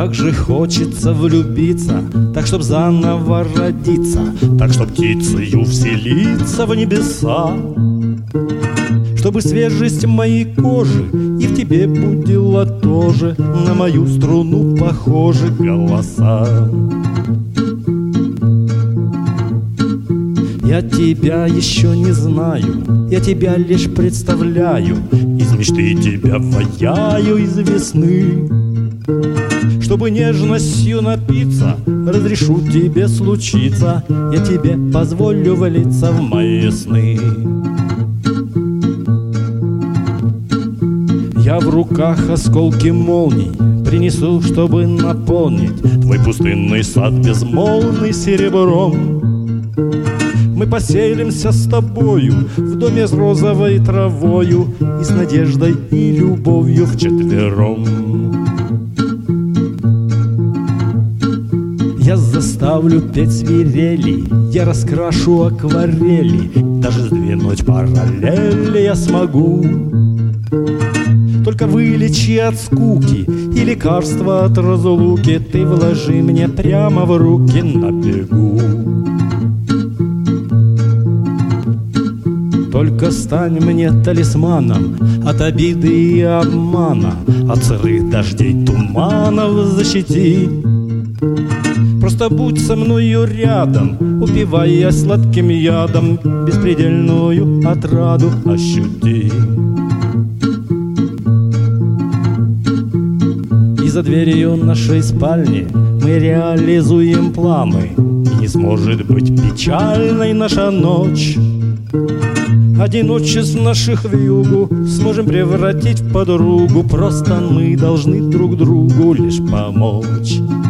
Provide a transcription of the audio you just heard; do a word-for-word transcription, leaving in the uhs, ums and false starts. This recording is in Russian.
Как же хочется влюбиться, так чтоб заново родиться, так чтоб птицею вселиться в небеса, чтобы свежесть моей кожи и в тебе будила тоже на мою струну похожи голоса. Я тебя еще не знаю, я тебя лишь представляю, из мечты тебя ваяю из весны. Чтобы нежностью напиться, разрешу тебе случиться, я тебе позволю влиться в мои сны. Я в руках осколки молний принесу, чтобы наполнить твой пустынный сад безмолвный серебром. Мы поселимся с тобою в доме с розовой травою и с надеждой и любовью вчетвером. Я заставлю петь свирели, я раскрашу акварели, даже сдвинуть параллели я смогу. Только вылечи от скуки и лекарства от разлуки ты вложи мне прямо в руки на бегу. Только стань мне талисманом от обиды и обмана, от сырых дождей туманов защити. Просто будь со мною рядом, упивая сладким ядом, беспредельную отраду ощути. И за дверью нашей спальни мы реализуем планы, и не сможет быть печальной наша ночь. Одиночеств наших вьюгу сможем превратить в подругу, просто мы должны друг другу лишь помочь.